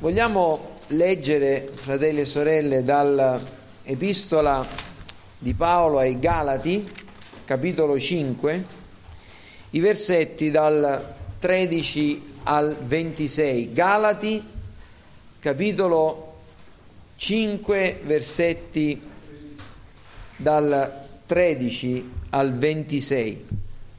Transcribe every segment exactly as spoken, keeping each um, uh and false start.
Vogliamo leggere, fratelli e sorelle, dall'epistola di Paolo ai Galati, capitolo cinque, i versetti dal tredici al ventisei. Galati, capitolo cinque, versetti dal tredici al ventisei.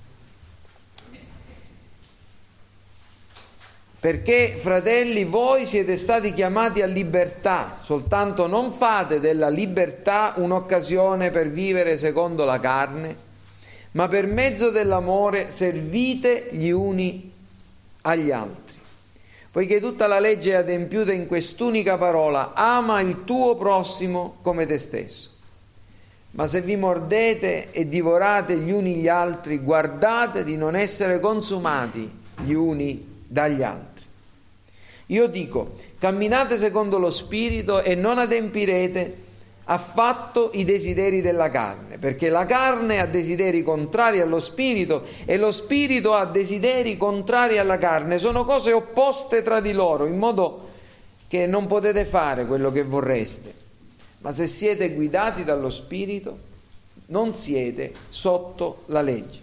Perché, fratelli, voi siete stati chiamati a libertà, soltanto non fate della libertà un'occasione per vivere secondo la carne, ma per mezzo dell'amore servite gli uni agli altri. Poiché tutta la legge è adempiuta in quest'unica parola: ama il tuo prossimo come te stesso. Ma se vi mordete e divorate gli uni gli altri, guardate di non essere consumati gli uni dagli altri. Io dico, camminate secondo lo Spirito e non adempirete affatto i desideri della carne, perché la carne ha desideri contrari allo Spirito e lo Spirito ha desideri contrari alla carne. Sono cose opposte tra di loro, in modo che non potete fare quello che vorreste. Ma se siete guidati dallo Spirito, non siete sotto la legge.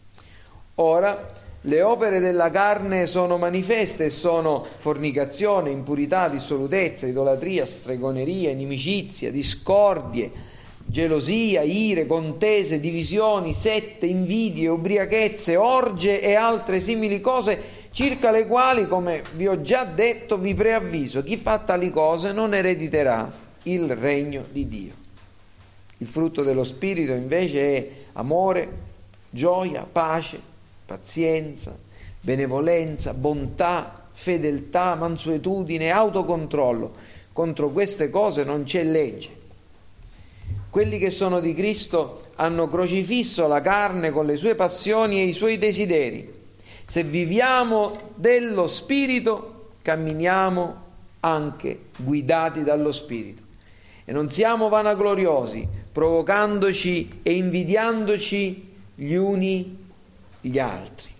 Ora, le opere della carne sono manifeste e sono fornicazione, impurità, dissolutezza, idolatria, stregoneria, inimicizia, discordie, gelosia, ire, contese, divisioni, sette, invidie, ubriachezze, orge e altre simili cose, circa le quali, come vi ho già detto, vi preavviso: chi fa tali cose non erediterà il regno di Dio. Il frutto dello Spirito invece è amore, gioia, pace, pazienza, benevolenza, bontà, fedeltà, mansuetudine, autocontrollo. Contro queste cose non c'è legge. Quelli che sono di Cristo hanno crocifisso la carne con le sue passioni e i suoi desideri. Se viviamo dello Spirito, camminiamo anche guidati dallo Spirito. E non siamo vanagloriosi, provocandoci e invidiandoci gli uni gli altri.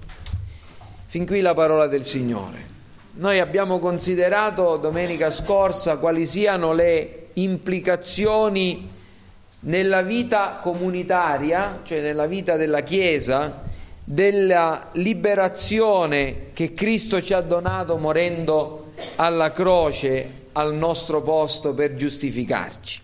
Fin qui la parola del Signore. Noi abbiamo considerato domenica scorsa quali siano le implicazioni nella vita comunitaria, cioè nella vita della Chiesa, della liberazione che Cristo ci ha donato morendo alla croce al nostro posto per giustificarci.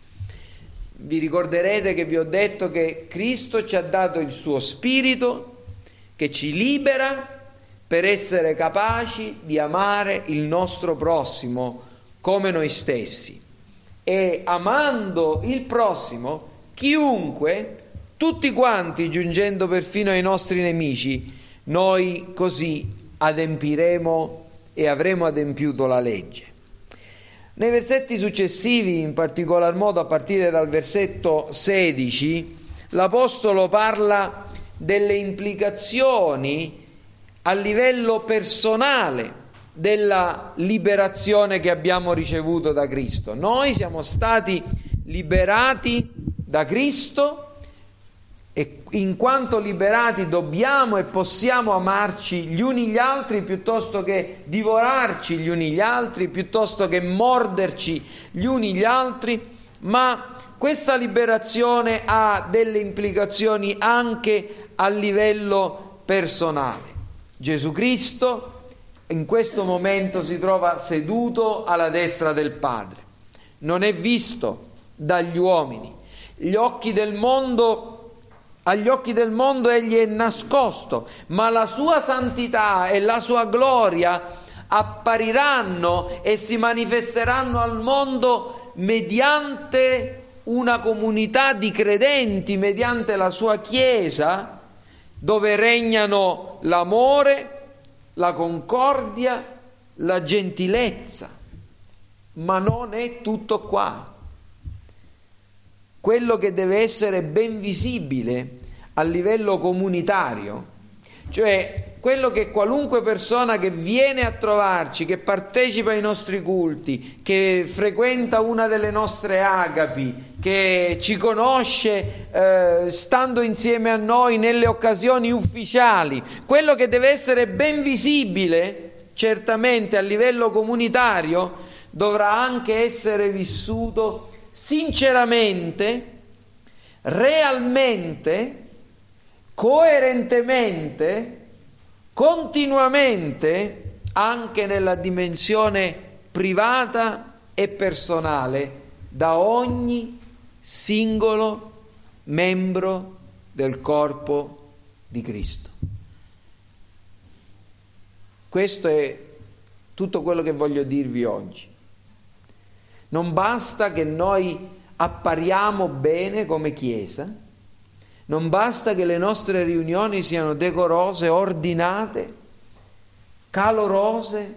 Vi ricorderete che vi ho detto che Cristo ci ha dato il suo Spirito che ci libera per essere capaci di amare il nostro prossimo come noi stessi. E amando il prossimo, chiunque, tutti quanti, giungendo perfino ai nostri nemici, noi così adempiremo e avremo adempiuto la legge. Nei versetti successivi, in particolar modo a partire dal versetto sedici, l'Apostolo parla delle implicazioni a livello personale della liberazione che abbiamo ricevuto da Cristo. Noi siamo stati liberati da Cristo e in quanto liberati dobbiamo e possiamo amarci gli uni gli altri piuttosto che divorarci gli uni gli altri, piuttosto che morderci gli uni gli altri, ma questa liberazione ha delle implicazioni anche a livello personale. Gesù Cristo in questo momento si trova seduto alla destra del Padre, non è visto dagli uomini, gli occhi del mondo Agli occhi del mondo egli è nascosto, ma la sua santità e la sua gloria appariranno e si manifesteranno al mondo mediante una comunità di credenti, mediante la sua Chiesa, dove regnano l'amore, la concordia, la gentilezza. Ma non è tutto qua. Quello che deve essere ben visibile a livello comunitario, cioè quello che qualunque persona che viene a trovarci, che partecipa ai nostri culti, che frequenta una delle nostre agapi, che ci conosce eh, stando insieme a noi nelle occasioni ufficiali, quello che deve essere ben visibile certamente a livello comunitario dovrà anche essere vissuto sinceramente, realmente, coerentemente, continuamente, anche nella dimensione privata e personale da ogni singolo membro del corpo di Cristo. Questo è tutto quello che voglio dirvi oggi. Non basta che noi appariamo bene come Chiesa, non basta che le nostre riunioni siano decorose, ordinate, calorose,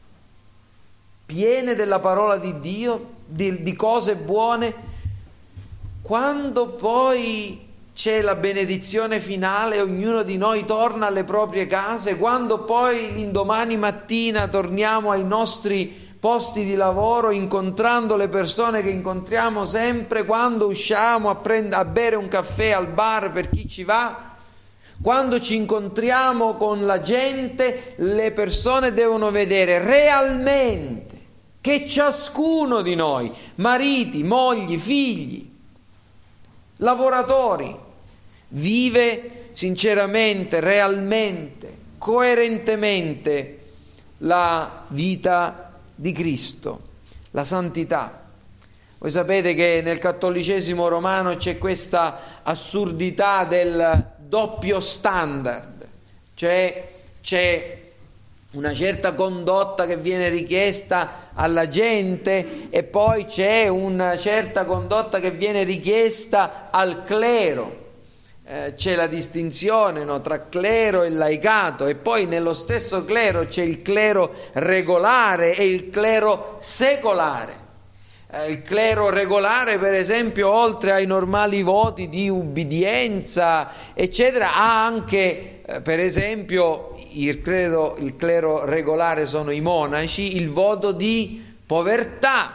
piene della parola di Dio, di, di cose buone, quando poi c'è la benedizione finale, ognuno di noi torna alle proprie case, quando poi l'indomani mattina torniamo ai nostri posti di lavoro, incontrando le persone che incontriamo sempre, quando usciamo a, prend- a bere un caffè al bar per chi ci va, quando ci incontriamo con la gente, le persone devono vedere realmente che ciascuno di noi, mariti, mogli, figli, lavoratori, vive sinceramente, realmente, coerentemente la vita di Cristo, la santità. Voi sapete che nel cattolicesimo romano c'è questa assurdità del doppio standard, cioè c'è una certa condotta che viene richiesta alla gente e poi c'è una certa condotta che viene richiesta al clero. Eh, c'è la distinzione, no, tra clero e laicato, e poi nello stesso clero c'è il clero regolare e il clero secolare. Eh, il clero regolare, per esempio, oltre ai normali voti di ubbidienza eccetera, ha anche eh, per esempio il clero, il clero regolare sono i monaci, il voto di povertà,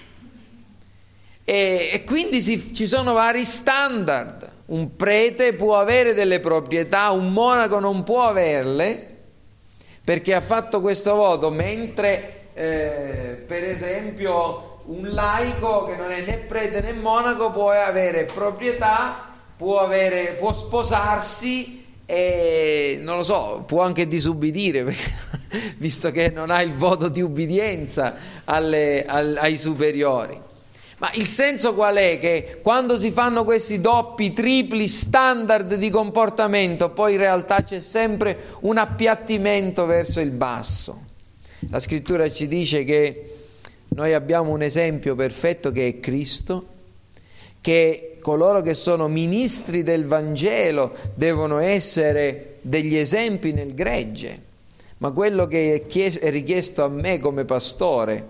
e, e quindi si, ci sono vari standard. Un prete può avere delle proprietà, un monaco non può averle perché ha fatto questo voto, mentre eh, per esempio un laico che non è né prete né monaco può avere proprietà, può, avere, può sposarsi e non lo so, può anche disubbidire perché, visto che non ha il voto di ubbidienza alle, al, ai superiori. Ma il senso qual è? Che quando si fanno questi doppi, tripli standard di comportamento, poi in realtà c'è sempre un appiattimento verso il basso. La scrittura ci dice che noi abbiamo un esempio perfetto che è Cristo, che coloro che sono ministri del Vangelo devono essere degli esempi nel gregge, ma quello che è richiesto a me come pastore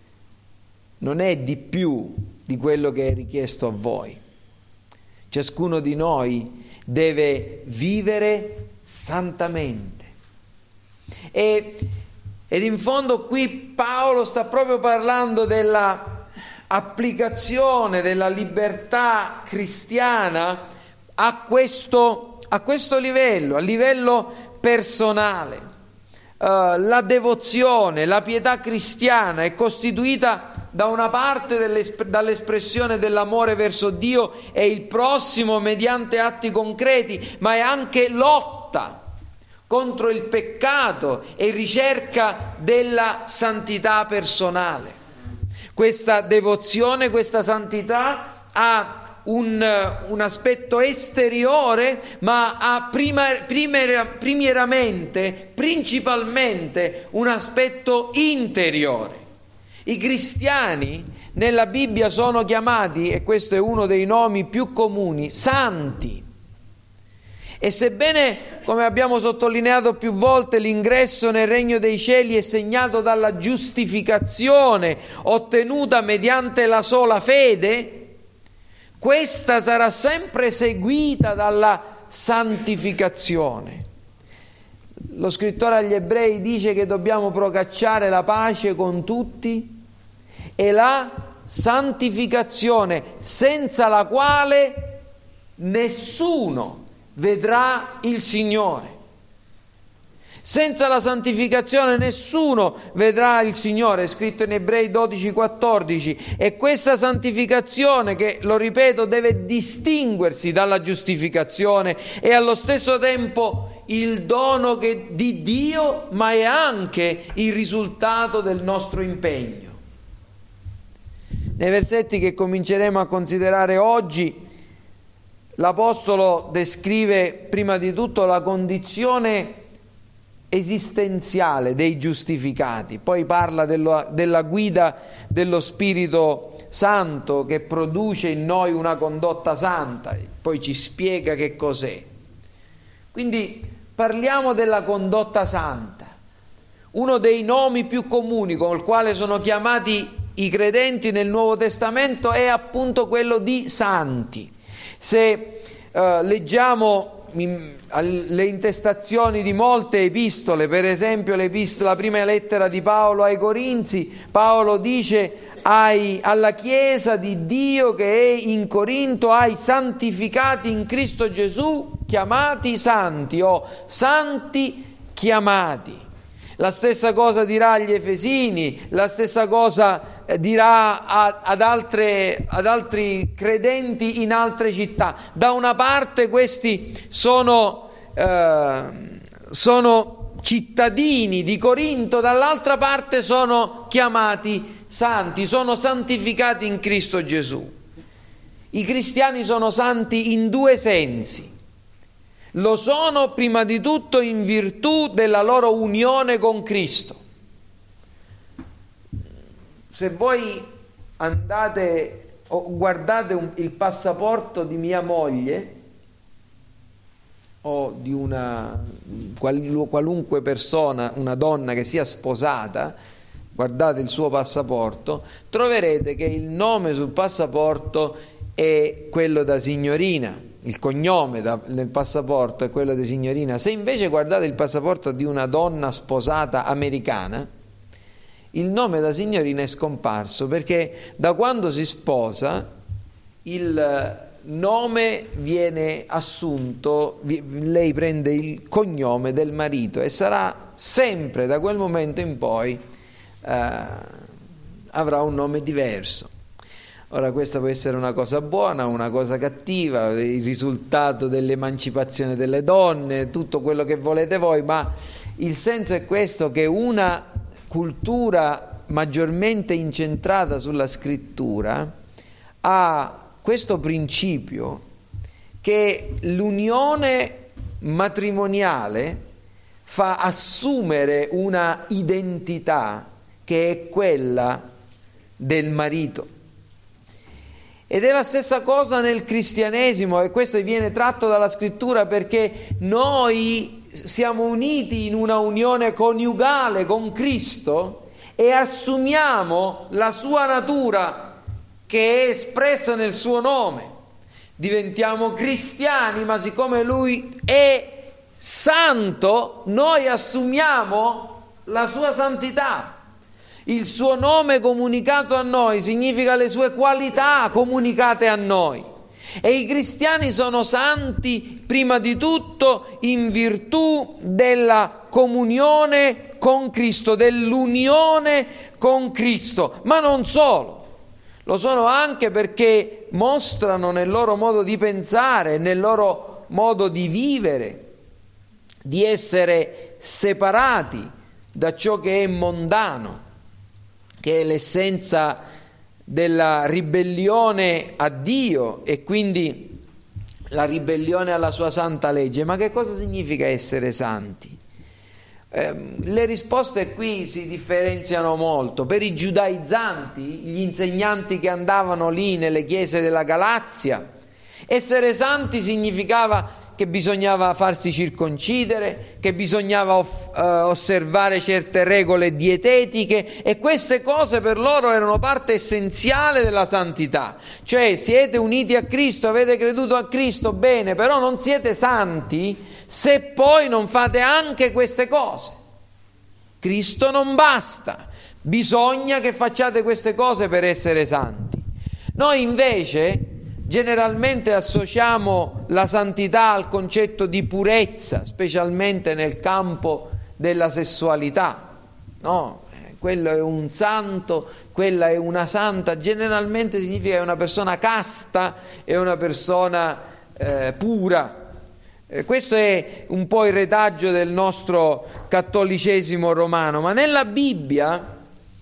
non è di più di quello che è richiesto a voi. Ciascuno di noi deve vivere santamente. E, ed in fondo qui Paolo sta proprio parlando della applicazione della libertà cristiana a questo, a questo livello, a livello personale. Uh, la devozione, la pietà cristiana è costituita da una parte dall'espressione dell'amore verso Dio e il prossimo mediante atti concreti, ma è anche lotta contro il peccato e ricerca della santità personale. Questa devozione, questa santità ha Un, un aspetto esteriore, ma ha prima, primera, primieramente, principalmente un aspetto interiore. I cristiani nella Bibbia sono chiamati, e questo è uno dei nomi più comuni, santi. E sebbene, come abbiamo sottolineato più volte, l'ingresso nel regno dei cieli è segnato dalla giustificazione ottenuta mediante la sola fede, questa sarà sempre seguita dalla santificazione. Lo scrittore agli Ebrei dice che dobbiamo procacciare la pace con tutti e la santificazione, senza la quale nessuno vedrà il Signore. Senza la santificazione nessuno vedrà il Signore, è scritto in Ebrei dodici quattordici, e questa santificazione, che lo ripeto deve distinguersi dalla giustificazione, è allo stesso tempo il dono che, di Dio, ma è anche il risultato del nostro impegno. Nei versetti che cominceremo a considerare oggi, l'Apostolo descrive prima di tutto la condizione esistenziale dei giustificati, poi parla dello, della guida dello Spirito Santo che produce in noi una condotta santa, poi ci spiega che cos'è. Quindi parliamo della condotta santa, uno dei nomi più comuni con il quale sono chiamati i credenti nel Nuovo Testamento è appunto quello di santi. Se eh, leggiamo le intestazioni di molte epistole, per esempio la prima lettera di Paolo ai Corinzi, Paolo dice ai, alla Chiesa di Dio che è in Corinto, ai santificati in Cristo Gesù, chiamati santi o santi chiamati. La stessa cosa dirà agli Efesini, la stessa cosa dirà a, ad, altre, ad altri credenti in altre città. Da una parte questi sono, eh, sono cittadini di Corinto, dall'altra parte sono chiamati santi, sono santificati in Cristo Gesù. I cristiani sono santi in due sensi. Lo sono prima di tutto in virtù della loro unione con Cristo. Se voi andate o guardate un, il passaporto di mia moglie o di una qual, qualunque persona, una donna che sia sposata, guardate il suo passaporto, troverete che il nome sul passaporto è quello da signorina. Il cognome da, nel passaporto è quello di signorina. Se invece guardate il passaporto di una donna sposata americana, il nome da signorina è scomparso, perché da quando si sposa il nome viene assunto, lei prende il cognome del marito e sarà sempre da quel momento in poi eh, avrà un nome diverso. Ora, questa può essere una cosa buona, una cosa cattiva, il risultato dell'emancipazione delle donne, tutto quello che volete voi, ma il senso è questo, che una cultura maggiormente incentrata sulla scrittura ha questo principio che l'unione matrimoniale fa assumere una identità che è quella del marito. Ed è la stessa cosa nel cristianesimo, e questo viene tratto dalla scrittura, perché noi siamo uniti in una unione coniugale con Cristo e assumiamo la sua natura che è espressa nel suo nome. Diventiamo cristiani, ma siccome Lui è santo, noi assumiamo la sua santità. Il suo nome comunicato a noi significa le sue qualità comunicate a noi. E i cristiani sono santi prima di tutto in virtù della comunione con Cristo, dell'unione con Cristo, ma non solo. Lo sono anche perché mostrano nel loro modo di pensare, nel loro modo di vivere, di essere separati da ciò che è mondano, che è l'essenza della ribellione a Dio e quindi la ribellione alla sua santa legge. Ma che cosa significa essere santi? Eh, le risposte qui si differenziano molto. Per i giudaizzanti, gli insegnanti che andavano lì nelle chiese della Galazia, essere santi significava che bisognava farsi circoncidere, che bisognava off- eh, osservare certe regole dietetiche, e queste cose per loro erano parte essenziale della santità. Cioè, siete uniti a Cristo, avete creduto a Cristo, bene, però non siete santi se poi non fate anche queste cose. Cristo non basta, bisogna che facciate queste cose per essere santi. Noi invece generalmente associamo la santità al concetto di purezza, specialmente nel campo della sessualità, no? Quello è un santo, quella è una santa, generalmente significa che è una persona casta, è una persona eh, pura. Eh, questo è un po' il retaggio del nostro cattolicesimo romano, ma nella Bibbia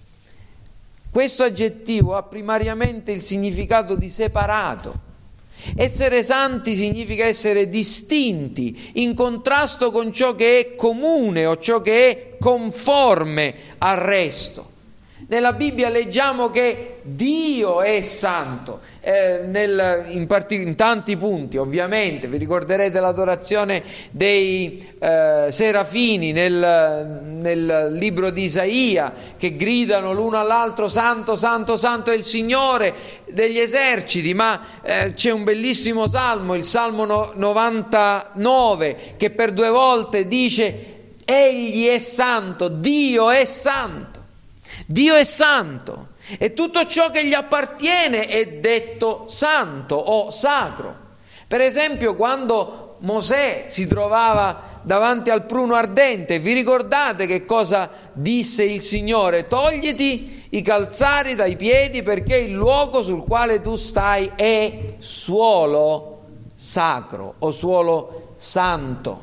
questo aggettivo ha primariamente il significato di separato. Essere santi significa essere distinti, in contrasto con ciò che è comune o ciò che è conforme al resto. Nella Bibbia leggiamo che Dio è santo, eh, nel, in, part- in tanti punti, ovviamente. Vi ricorderete l'adorazione dei eh, serafini nel, nel libro di Isaia, che gridano l'uno all'altro: santo, santo, santo è il Signore degli eserciti. Ma eh, c'è un bellissimo salmo, il Salmo no- novantanove, che per due volte dice: Egli è santo, Dio è santo. Dio è santo e tutto ciò che gli appartiene è detto santo o sacro. Per esempio, quando Mosè si trovava davanti al pruno ardente, vi ricordate che cosa disse il Signore? Togliti i calzari dai piedi, perché il luogo sul quale tu stai è suolo sacro o suolo santo.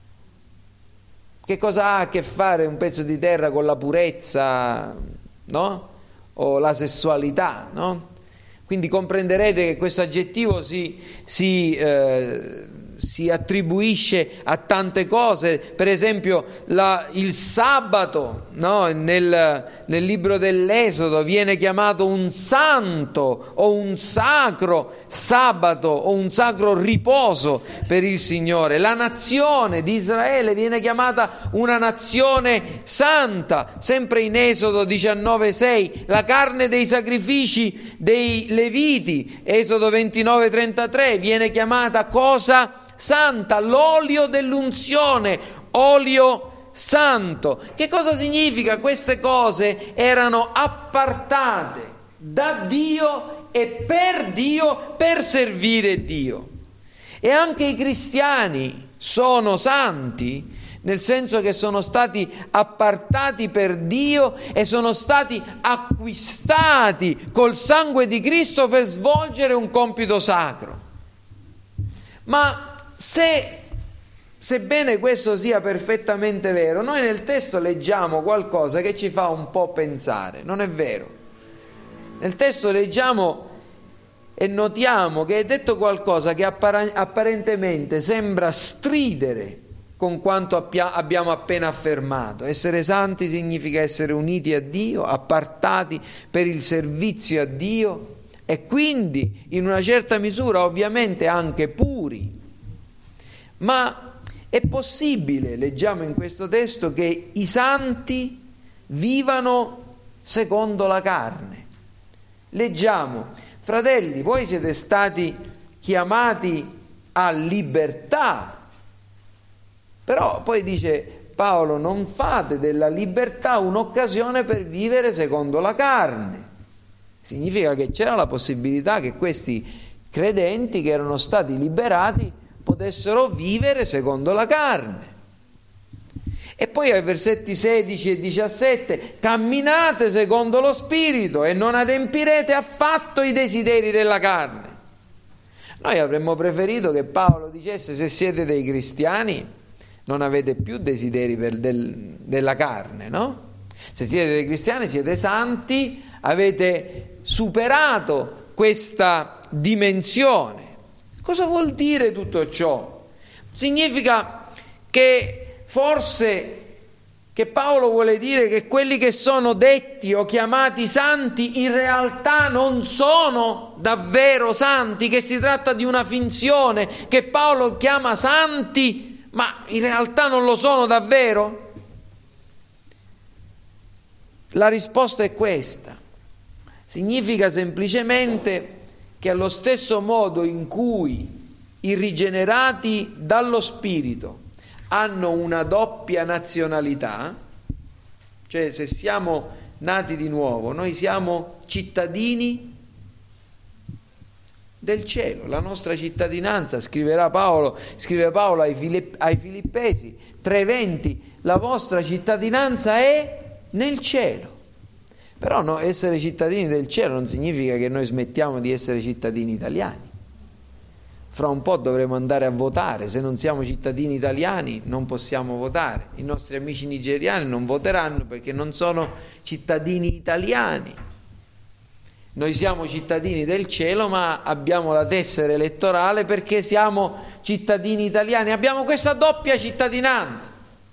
Che cosa ha a che fare un pezzo di terra con la purezza, no? O la sessualità, no? Quindi comprenderete che questo aggettivo si, si, eh, si attribuisce a tante cose. Per esempio la, il sabato, no? nel, nel libro dell'Esodo viene chiamato un santo o un sacro sabato o un sacro riposo per il Signore. La nazione di Israele viene chiamata una nazione santa, sempre in Esodo diciannove sei. La carne dei sacrifici dei Leviti, Esodo ventinove trentatré, viene chiamata cosa santa. L'olio dell'unzione, olio santo. Che cosa significa? Queste cose erano appartate da Dio e per Dio, per servire Dio. E anche i cristiani sono santi, nel senso che sono stati appartati per Dio e sono stati acquistati col sangue di Cristo per svolgere un compito sacro. Ma se, sebbene questo sia perfettamente vero, noi nel testo leggiamo qualcosa che ci fa un po' pensare, non è vero? Nel testo leggiamo e notiamo che è detto qualcosa che appar- apparentemente sembra stridere con quanto appia- abbiamo appena affermato. Essere santi significa essere uniti a Dio, appartati per il servizio a Dio e quindi in una certa misura ovviamente anche puri. Ma è possibile, leggiamo in questo testo, che i santi vivano secondo la carne. Leggiamo: fratelli, voi siete stati chiamati a libertà. Però poi dice Paolo: non fate della libertà un'occasione per vivere secondo la carne. Significa che c'era la possibilità che questi credenti che erano stati liberati potessero vivere secondo la carne. E poi ai versetti sedici e diciassette: camminate secondo lo Spirito e non adempirete affatto i desideri della carne. Noi avremmo preferito che Paolo dicesse: se siete dei cristiani non avete più desideri per del, della carne, no? Se siete dei cristiani siete santi, avete superato questa dimensione. Cosa vuol dire tutto ciò? Significa che forse che Paolo vuole dire che quelli che sono detti o chiamati santi in realtà non sono davvero santi, che si tratta di una finzione, che Paolo chiama santi ma in realtà non lo sono davvero? La risposta è questa. Significa semplicemente che allo stesso modo in cui i rigenerati dallo Spirito hanno una doppia nazionalità, cioè se siamo nati di nuovo, noi siamo cittadini del cielo. La nostra cittadinanza, scriverà Paolo, scrive Paolo ai, Filipp- ai Filippesi tre venti, la vostra cittadinanza è nel cielo. Però no, essere cittadini del cielo non significa che noi smettiamo di essere cittadini italiani. Fra un po' dovremo andare a votare, se non siamo cittadini italiani non possiamo votare. I nostri amici nigeriani non voteranno perché non sono cittadini italiani. Noi siamo cittadini del cielo, ma abbiamo la tessera elettorale perché siamo cittadini italiani. Abbiamo questa doppia cittadinanza.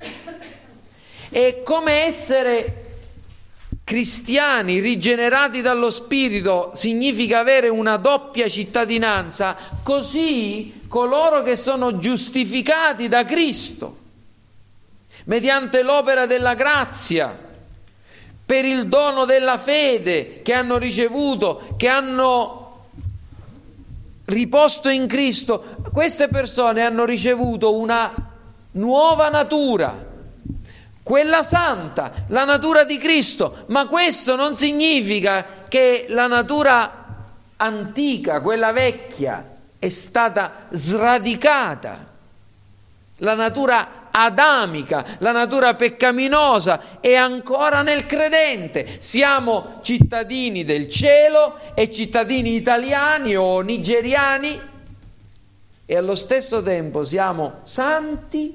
È come essere cristiani rigenerati dallo Spirito, significa avere una doppia cittadinanza, così coloro che sono giustificati da Cristo mediante l'opera della grazia, per il dono della fede che hanno ricevuto, che hanno riposto in Cristo, queste persone hanno ricevuto una nuova natura, quella santa, la natura di Cristo. Ma questo non significa che la natura antica, quella vecchia, è stata sradicata. La natura adamica, la natura peccaminosa è ancora nel credente. Siamo cittadini del cielo e cittadini italiani o nigeriani, e allo stesso tempo siamo santi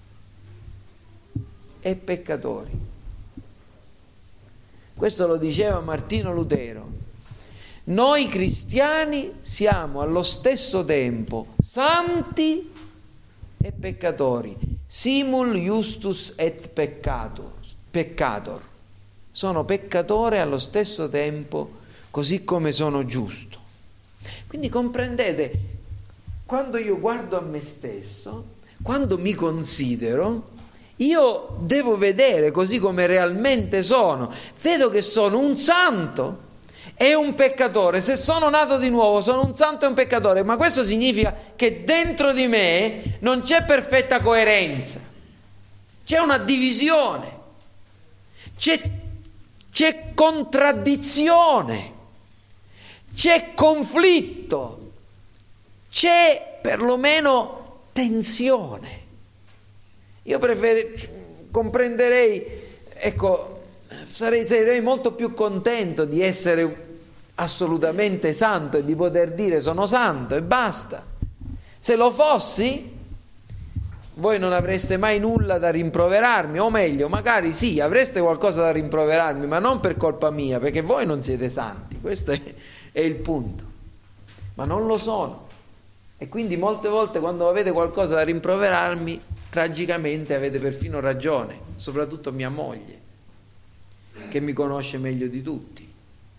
e peccatori. Questo lo diceva Martino Lutero. Noi cristiani siamo allo stesso tempo santi e peccatori. Simul justus et peccator. Peccator. Sono peccatore allo stesso tempo, così come sono giusto. Quindi comprendete, quando io guardo a me stesso, quando mi considero, io devo vedere così come realmente sono. Vedo che sono un santo e un peccatore. Se sono nato di nuovo sono un santo e un peccatore, ma questo significa che dentro di me non c'è perfetta coerenza, c'è una divisione, c'è, c'è contraddizione, c'è conflitto, c'è perlomeno tensione. Io prefer- comprenderei, ecco, sarei, sarei molto più contento di essere assolutamente santo e di poter dire sono santo e basta. Se lo fossi, voi non avreste mai nulla da rimproverarmi, o meglio, magari sì, avreste qualcosa da rimproverarmi, ma non per colpa mia, perché voi non siete santi, questo è, è il punto. Ma non lo sono. E quindi molte volte quando avete qualcosa da rimproverarmi, tragicamente avete perfino ragione, soprattutto mia moglie, che mi conosce meglio di tutti.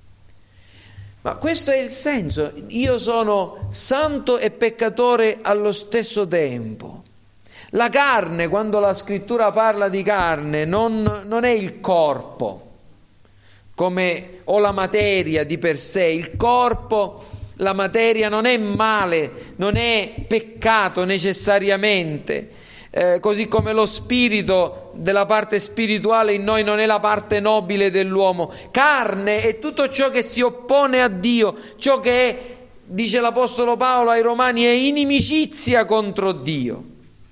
Ma questo è il senso. Io sono santo e peccatore allo stesso tempo. La carne, quando la scrittura parla di carne, non, non è il corpo, come o la materia di per sé. Il corpo, la materia non è male, non è peccato necessariamente. Eh, così come lo spirito della parte spirituale in noi non è la parte nobile dell'uomo. Carne è tutto ciò che si oppone a Dio, ciò che è, dice l'Apostolo Paolo ai Romani, è inimicizia contro Dio.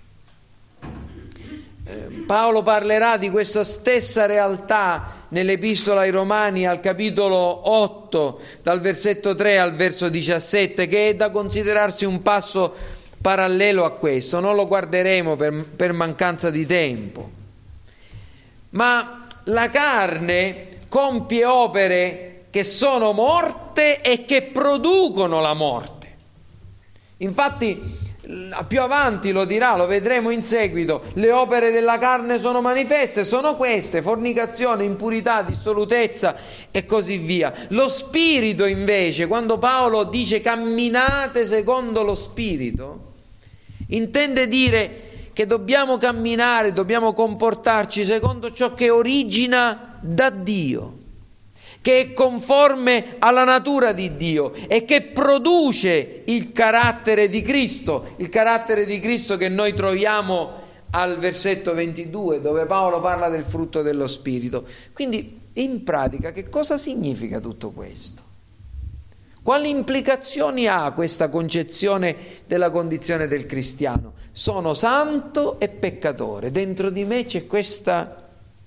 Eh, Paolo parlerà di questa stessa realtà nell'Epistola ai Romani al capitolo otto, dal versetto tre al verso diciassette, che è da considerarsi un passo parallelo a questo. Non lo guarderemo per, per mancanza di tempo, ma la carne compie opere che sono morte e che producono la morte. Infatti più avanti lo dirà, lo vedremo in seguito, le opere della carne sono manifeste, sono queste: fornicazione, impurità, dissolutezza e così via. Lo spirito invece, quando Paolo dice camminate secondo lo spirito, intende dire che dobbiamo camminare, dobbiamo comportarci secondo ciò che origina da Dio, che è conforme alla natura di Dio e che produce il carattere di Cristo, il carattere di Cristo che noi troviamo al versetto ventidue, dove Paolo parla del frutto dello Spirito. Quindi, in pratica, che cosa significa tutto questo? Quali implicazioni ha questa concezione della condizione del cristiano? Sono santo e peccatore. Dentro di me c'è questa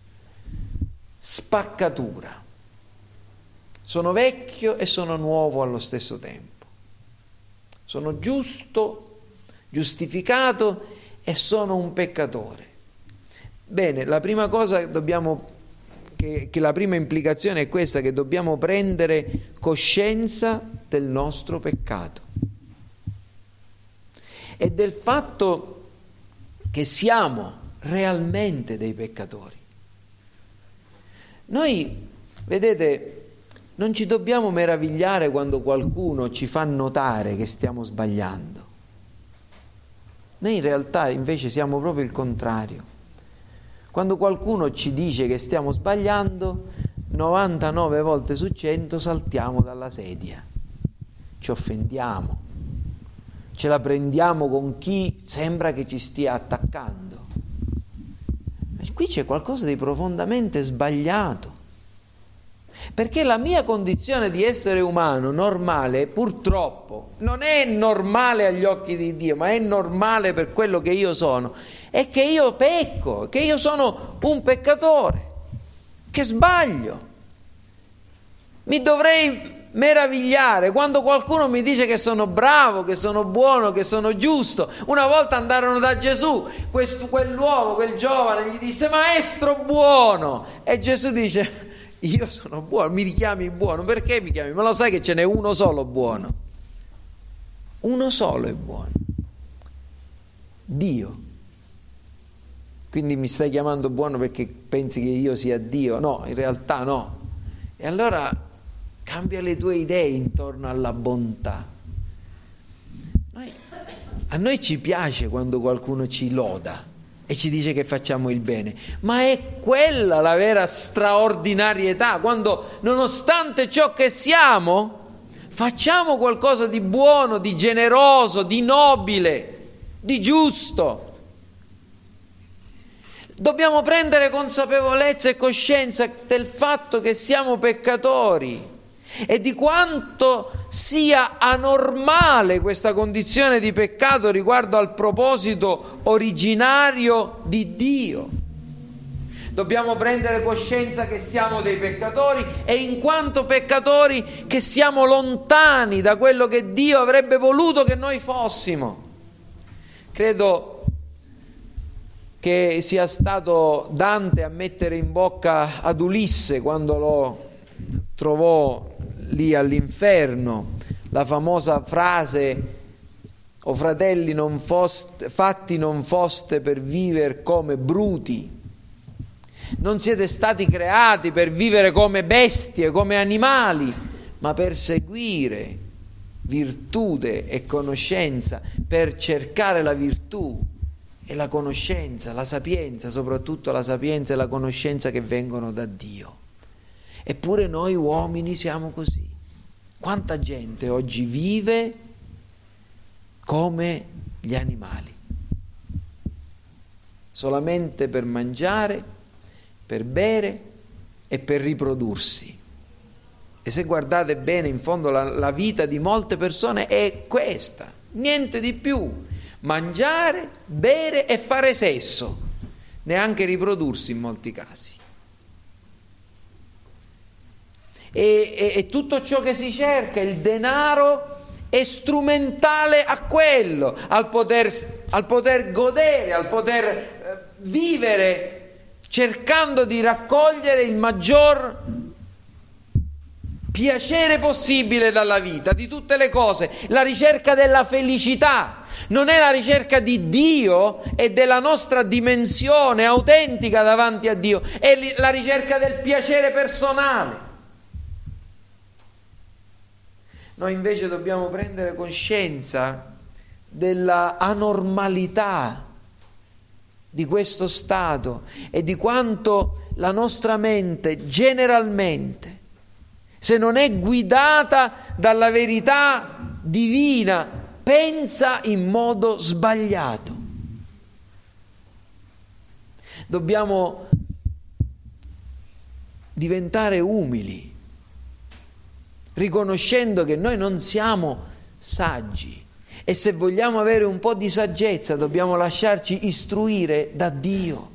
spaccatura. Sono vecchio e sono nuovo allo stesso tempo. Sono giusto, giustificato e sono un peccatore. Bene, la prima cosa che dobbiamo Che, che la prima implicazione è questa, che dobbiamo prendere coscienza del nostro peccato e del fatto che siamo realmente dei peccatori. Noi, vedete, non ci dobbiamo meravigliare quando qualcuno ci fa notare che stiamo sbagliando. Noi in realtà invece siamo proprio il contrario. Quando qualcuno ci dice che stiamo sbagliando, novantanove volte su cento saltiamo dalla sedia, ci offendiamo, ce la prendiamo con chi sembra che ci stia attaccando. Ma qui c'è qualcosa di profondamente sbagliato, perché la mia condizione di essere umano normale, purtroppo, non è normale agli occhi di Dio, ma è normale per quello che io sono. È che io pecco, che io sono un peccatore, che sbaglio. Mi dovrei meravigliare quando qualcuno mi dice che sono bravo, che sono buono, che sono giusto. Una volta andarono da Gesù, questo, quell'uomo, quel giovane, gli disse: maestro buono. E Gesù dice: io sono buono, mi richiami buono, perché mi chiami? Ma lo sai che ce n'è uno solo buono? Uno solo è buono, Dio. Quindi mi stai chiamando buono perché pensi che io sia Dio? No, in realtà no. E allora cambia le tue idee intorno alla bontà. Noi, a noi ci piace quando qualcuno ci loda e ci dice che facciamo il bene, ma è quella la vera straordinarietà, quando nonostante ciò che siamo facciamo qualcosa di buono, di generoso, di nobile, di giusto. Dobbiamo prendere consapevolezza e coscienza del fatto che siamo peccatori e di quanto sia anormale questa condizione di peccato riguardo al proposito originario di Dio. Dobbiamo prendere coscienza che siamo dei peccatori e in quanto peccatori che siamo lontani da quello che Dio avrebbe voluto che noi fossimo. Credo che sia stato Dante a mettere in bocca ad Ulisse, quando lo trovò lì all'inferno, la famosa frase: o fratelli non foste, fatti non foste per vivere come bruti, non siete stati creati per vivere come bestie, come animali, ma per seguire virtù e conoscenza, per cercare la virtù e la conoscenza, la sapienza, soprattutto la sapienza e la conoscenza che vengono da Dio. Eppure noi uomini siamo così. Quanta gente oggi vive come gli animali, solamente per mangiare, per bere e per riprodursi. E se guardate bene, in fondo la, la vita di molte persone è questa, niente di più. Mangiare, bere e fare sesso, neanche riprodursi in molti casi. E, e, e tutto ciò che si cerca, il denaro, è strumentale a quello, al poter, al poter godere, al poter eh, vivere, cercando di raccogliere il maggior piacere possibile dalla vita, di tutte le cose, la ricerca della felicità. Non è la ricerca di Dio e della nostra dimensione autentica davanti a Dio, è la ricerca del piacere personale. Noi invece dobbiamo prendere coscienza della anormalità di questo stato e di quanto la nostra mente generalmente, se non è guidata dalla verità divina, pensa in modo sbagliato. Dobbiamo diventare umili riconoscendo che noi non siamo saggi e se vogliamo avere un po' di saggezza dobbiamo lasciarci istruire da Dio.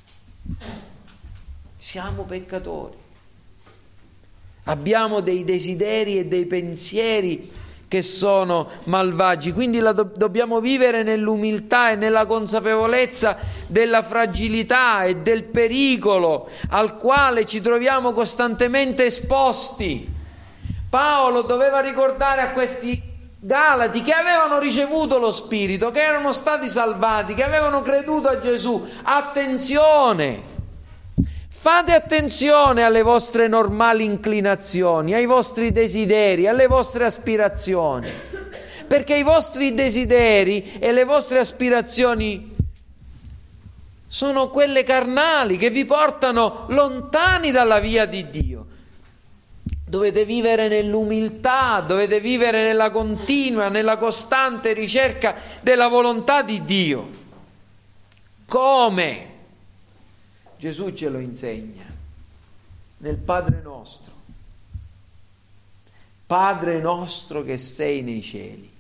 Siamo peccatori, abbiamo dei desideri e dei pensieri che sono malvagi, quindi la do- dobbiamo vivere nell'umiltà e nella consapevolezza della fragilità e del pericolo al quale ci troviamo costantemente esposti. Paolo doveva ricordare a questi Galati che avevano ricevuto lo Spirito, che erano stati salvati, che avevano creduto a Gesù. Attenzione! Fate attenzione alle vostre normali inclinazioni, ai vostri desideri, alle vostre aspirazioni, perché i vostri desideri e le vostre aspirazioni sono quelle carnali che vi portano lontani dalla via di Dio. Dovete vivere nell'umiltà, dovete vivere nella continua, nella costante ricerca della volontà di Dio. Come? Gesù ce lo insegna nel Padre nostro. Padre nostro che sei nei cieli,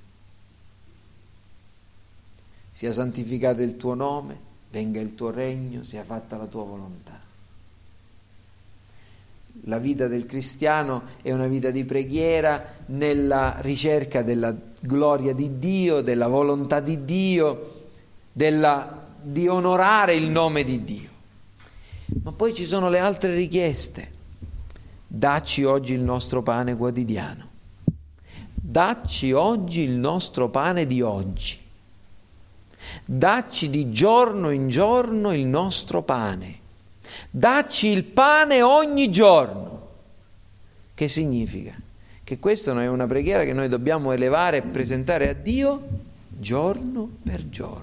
sia santificato il tuo nome, venga il tuo regno, sia fatta la tua volontà. La vita del cristiano è una vita di preghiera nella ricerca della gloria di Dio, della volontà di Dio, della, di onorare il nome di Dio. Ma poi ci sono le altre richieste. Dacci oggi il nostro pane quotidiano. Dacci oggi il nostro pane di oggi. Dacci di giorno in giorno il nostro pane. Dacci il pane ogni giorno. Che significa? Che questa non è una preghiera che noi dobbiamo elevare e presentare a Dio giorno per giorno.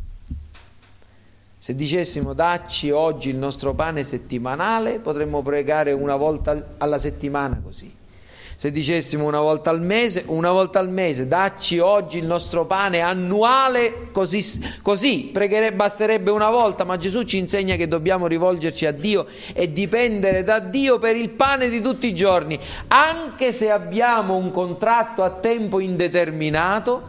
Se dicessimo dacci oggi il nostro pane settimanale, potremmo pregare una volta alla settimana così. Se dicessimo una volta al mese, una volta al mese, dacci oggi il nostro pane annuale, così, così pregherebbe, basterebbe una volta, ma Gesù ci insegna che dobbiamo rivolgerci a Dio e dipendere da Dio per il pane di tutti i giorni, anche se abbiamo un contratto a tempo indeterminato,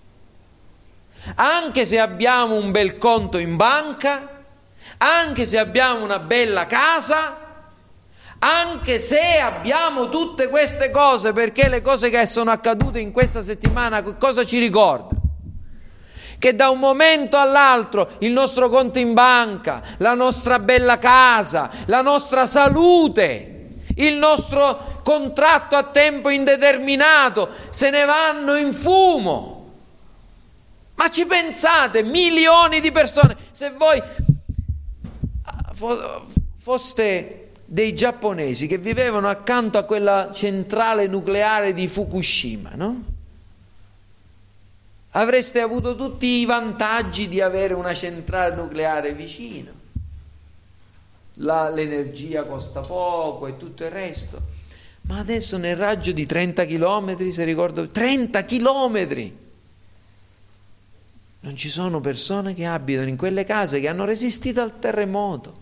anche se abbiamo un bel conto in banca, anche se abbiamo una bella casa, anche se abbiamo tutte queste cose, perché le cose che sono accadute in questa settimana cosa ci ricordano? Che da un momento all'altro il nostro conto in banca, la nostra bella casa, la nostra salute, il nostro contratto a tempo indeterminato se ne vanno in fumo. Ma ci pensate, milioni di persone, se voi foste dei giapponesi che vivevano accanto a quella centrale nucleare di Fukushima, no? Avreste avuto tutti i vantaggi di avere una centrale nucleare vicino. La, l'energia costa poco e tutto il resto. Ma adesso nel raggio di trenta chilometri, se ricordo, trenta chilometri! Non ci sono persone che abitano in quelle case che hanno resistito al terremoto,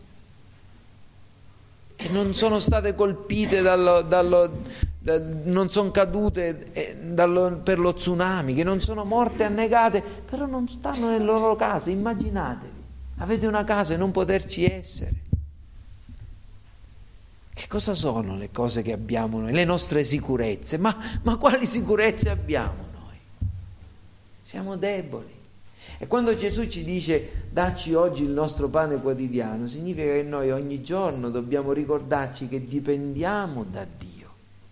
che non sono state colpite dallo, dallo, da, non sono cadute eh, dallo, per lo tsunami, che non sono morte annegate, però non stanno nelle loro case. Immaginatevi, avete una casa e non poterci essere. Che cosa sono le cose che abbiamo noi, le nostre sicurezze? Ma, ma quali sicurezze abbiamo noi? Siamo deboli. E quando Gesù ci dice dacci oggi il nostro pane quotidiano, significa che noi ogni giorno dobbiamo ricordarci che dipendiamo da Dio.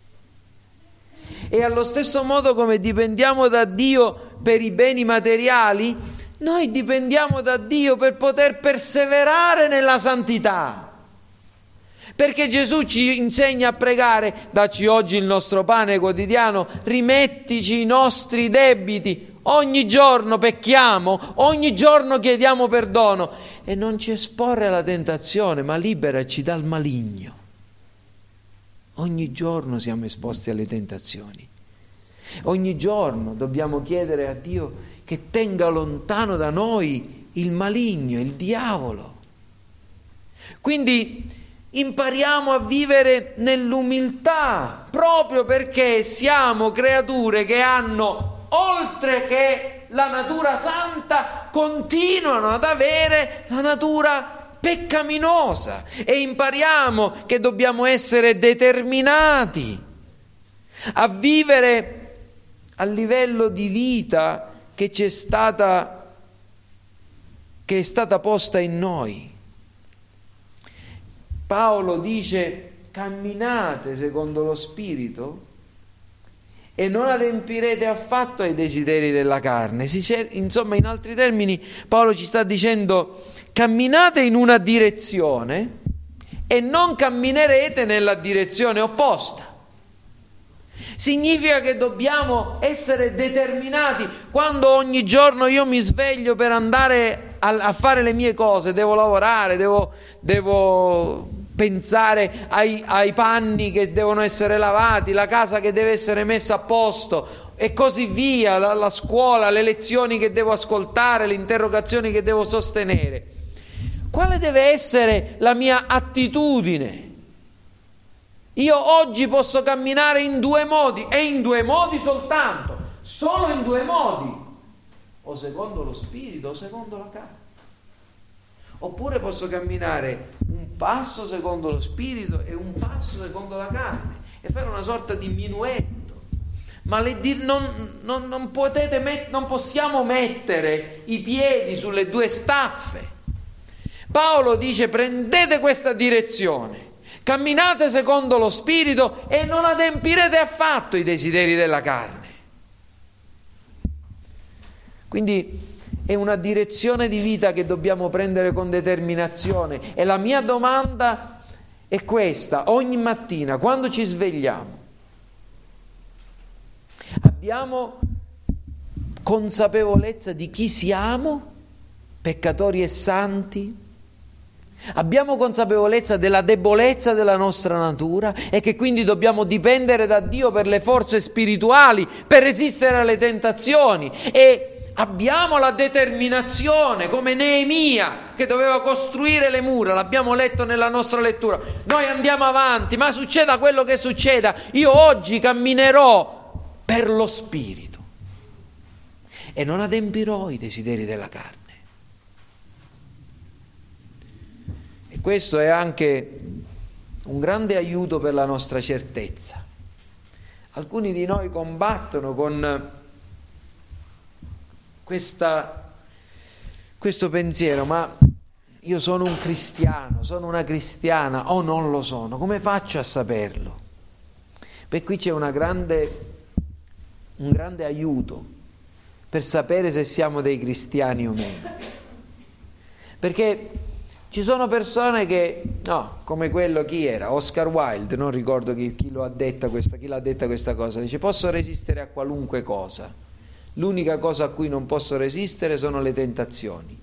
E allo stesso modo come dipendiamo da Dio per i beni materiali, noi dipendiamo da Dio per poter perseverare nella santità. Perché Gesù ci insegna a pregare, dacci oggi il nostro pane quotidiano, rimettici i nostri debiti. Ogni giorno pecchiamo, ogni giorno chiediamo perdono e non ci esporre alla tentazione, ma liberaci dal maligno. Ogni giorno siamo esposti alle tentazioni. Ogni giorno dobbiamo chiedere a Dio che tenga lontano da noi il maligno, il diavolo. Quindi impariamo a vivere nell'umiltà, proprio perché siamo creature che hanno, oltre che la natura santa, continuano ad avere la natura peccaminosa, e impariamo che dobbiamo essere determinati a vivere a livello di vita che c'è stata, che è stata posta in noi. Paolo dice: camminate secondo lo Spirito e non adempirete affatto ai desideri della carne. Si cer- insomma, in altri termini, Paolo ci sta dicendo: camminate in una direzione e non camminerete nella direzione opposta. Significa che dobbiamo essere determinati. Quando ogni giorno io mi sveglio per andare a, a fare le mie cose, devo lavorare, devo, devo pensare ai, ai panni che devono essere lavati, la casa che deve essere messa a posto e così via, la, la scuola, le lezioni che devo ascoltare, le interrogazioni che devo sostenere. Quale deve essere la mia attitudine? Io oggi posso camminare in due modi, e in due modi soltanto, solo in due modi, o secondo lo Spirito o secondo la carne. Oppure posso camminare un passo secondo lo Spirito e un passo secondo la carne, e fare una sorta di minuetto. Ma le dir, non, non, non, potete met, non possiamo mettere i piedi sulle due staffe. Paolo dice: prendete questa direzione, camminate secondo lo Spirito e non adempirete affatto i desideri della carne. Quindi è una direzione di vita che dobbiamo prendere con determinazione. E la mia domanda è questa: ogni mattina, quando ci svegliamo, abbiamo consapevolezza di chi siamo, peccatori e santi? Abbiamo consapevolezza della debolezza della nostra natura e che quindi dobbiamo dipendere da Dio per le forze spirituali per resistere alle tentazioni? E abbiamo la determinazione, come Neemia, che doveva costruire le mura, l'abbiamo letto nella nostra lettura. Noi andiamo avanti, ma succeda quello che succeda, io oggi camminerò per lo Spirito e non adempirò i desideri della carne. E questo è anche un grande aiuto per la nostra certezza. Alcuni di noi combattono con questa, questo pensiero: ma io sono un cristiano, sono una cristiana o non lo sono? Come faccio a saperlo? Beh, qui c'è una grande, un grande aiuto per sapere se siamo dei cristiani o meno. Perché ci sono persone che, no, come quello, chi era? Oscar Wilde, non ricordo chi, chi lo ha detta questa, chi l'ha detta questa cosa, dice: posso resistere a qualunque cosa, l'unica cosa a cui non posso resistere sono le tentazioni.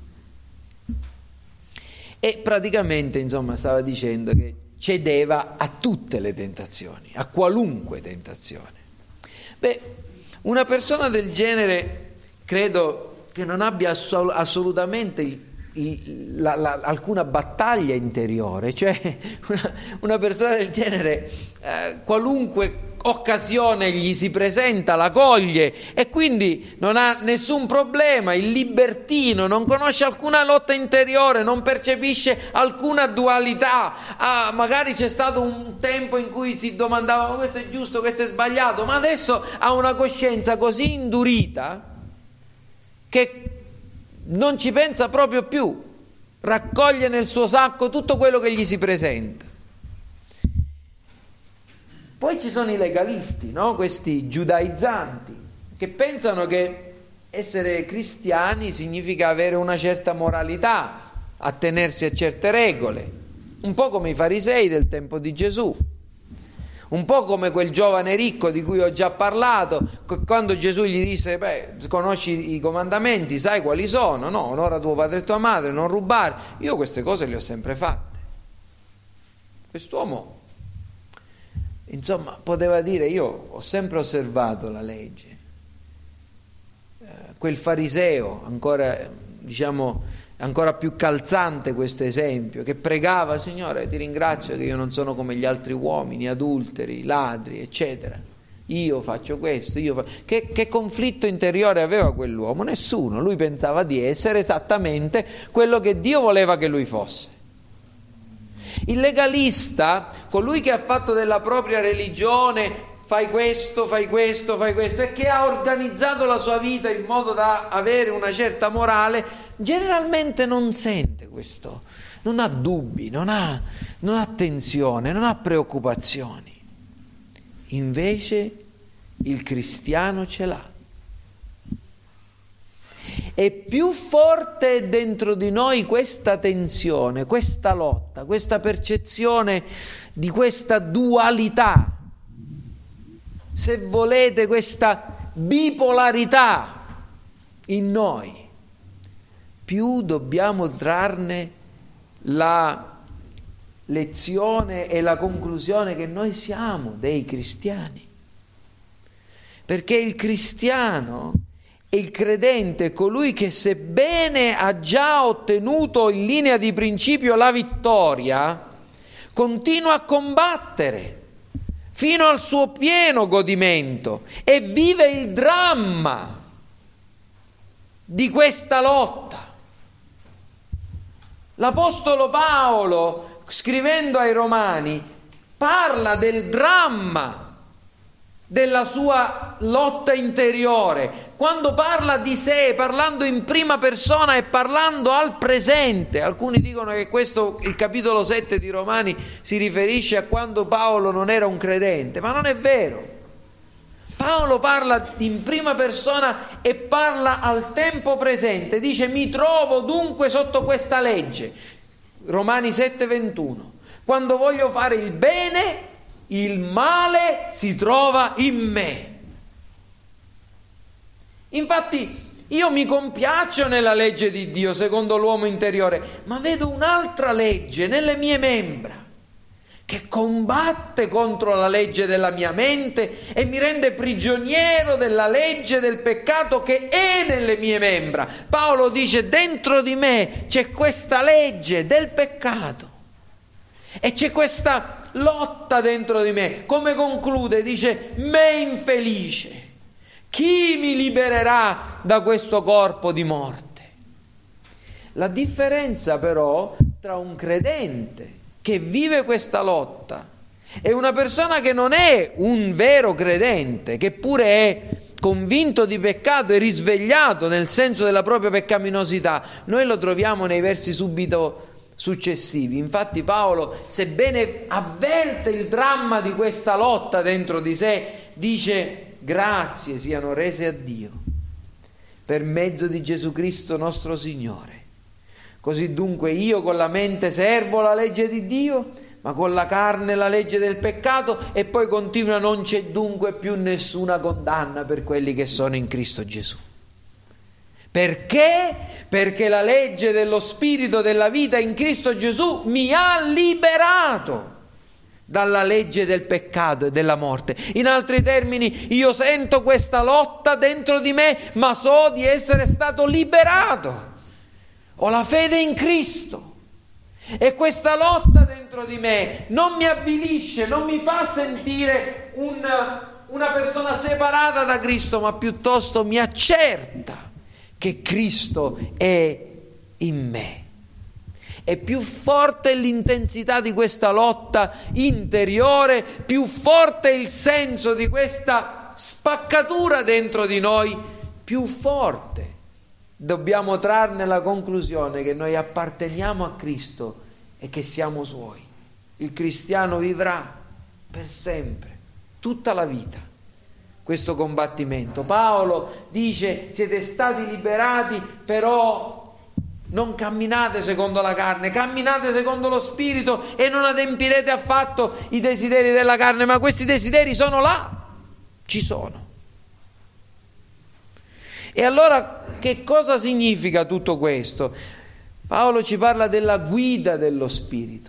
E praticamente, insomma, stava dicendo che cedeva a tutte le tentazioni, a qualunque tentazione. Beh, una persona del genere credo che non abbia assol- assolutamente il La, la, alcuna battaglia interiore, cioè una, una persona del genere eh, qualunque occasione gli si presenta la coglie e quindi non ha nessun problema. Il libertino non conosce alcuna lotta interiore, non percepisce alcuna dualità. Ah, magari c'è stato un tempo in cui si domandava: ma questo è giusto, questo è sbagliato, ma adesso ha una coscienza così indurita che non ci pensa proprio più, raccoglie nel suo sacco tutto quello che gli si presenta. Poi ci sono i legalisti, no? Questi giudaizzanti, che pensano che essere cristiani significa avere una certa moralità, attenersi a certe regole, un po' come i farisei del tempo di Gesù. Un po' come quel giovane ricco di cui ho già parlato, quando Gesù gli disse: beh, conosci i comandamenti, sai quali sono? No, onora tuo padre e tua madre, non rubare. Io queste cose le ho sempre fatte. Quest'uomo, insomma, poteva dire: io ho sempre osservato la legge. Eh, quel fariseo, ancora, diciamo, ancora più calzante questo esempio, che pregava: Signore, ti ringrazio che io non sono come gli altri uomini, adulteri, ladri, eccetera. Io faccio questo, io faccio... Che, che conflitto interiore aveva quell'uomo? Nessuno. Lui pensava di essere esattamente quello che Dio voleva che lui fosse. Il legalista, colui che ha fatto della propria religione fai questo, fai questo, fai questo, e che ha organizzato la sua vita in modo da avere una certa morale, generalmente non sente questo, non ha dubbi, non ha, non ha tensione, non ha preoccupazioni. Invece il cristiano ce l'ha. E più forte è dentro di noi questa tensione, questa lotta, questa percezione di questa dualità, se volete questa bipolarità in noi, più dobbiamo trarne la lezione e la conclusione che noi siamo dei cristiani. Perché il cristiano, il credente, è colui che, sebbene ha già ottenuto in linea di principio la vittoria, continua a combattere fino al suo pieno godimento e vive il dramma di questa lotta. L'Apostolo Paolo, scrivendo ai Romani, parla del dramma della sua lotta interiore, quando parla di sé, parlando in prima persona e parlando al presente. Alcuni dicono che questo, il capitolo sette di Romani, si riferisce a quando Paolo non era un credente, ma non è vero. Paolo parla in prima persona e parla al tempo presente, dice: mi trovo dunque sotto questa legge, Romani sette ventuno, quando voglio fare il bene, il male si trova in me. Infatti io mi compiaccio nella legge di Dio secondo l'uomo interiore, ma vedo un'altra legge nelle mie membra che combatte contro la legge della mia mente e mi rende prigioniero della legge del peccato che è nelle mie membra. Paolo dice: dentro di me c'è questa legge del peccato e c'è questa lotta dentro di me. Come conclude? Dice: me infelice, chi mi libererà da questo corpo di morte? La differenza però tra un credente che vive questa lotta e una persona che non è un vero credente, che pure è convinto di peccato e risvegliato nel senso della propria peccaminosità, noi lo troviamo nei versi subito successivi. Infatti Paolo, sebbene avverte il dramma di questa lotta dentro di sé, dice: grazie siano rese a Dio per mezzo di Gesù Cristo nostro Signore. Così dunque io con la mente servo la legge di Dio, ma con la carne la legge del peccato. E poi continua: non c'è dunque più nessuna condanna per quelli che sono in Cristo Gesù. Perché? Perché la legge dello Spirito della vita in Cristo Gesù mi ha liberato dalla legge del peccato e della morte. In altri termini, io sento questa lotta dentro di me, ma so di essere stato liberato. Ho la fede in Cristo e questa lotta dentro di me non mi avvilisce, non mi fa sentire una, una persona separata da Cristo, ma piuttosto mi accerta che Cristo è in me. E più forte è l'intensità di questa lotta interiore, più forte è il senso di questa spaccatura dentro di noi, più forte dobbiamo trarne la conclusione che noi apparteniamo a Cristo e che siamo Suoi. Il cristiano vivrà per sempre, tutta la vita, questo combattimento. Paolo dice: siete stati liberati, però non camminate secondo la carne, camminate secondo lo Spirito e non adempirete affatto i desideri della carne. Ma questi desideri sono là, ci sono. E allora che cosa significa tutto questo? Paolo ci parla della guida dello Spirito.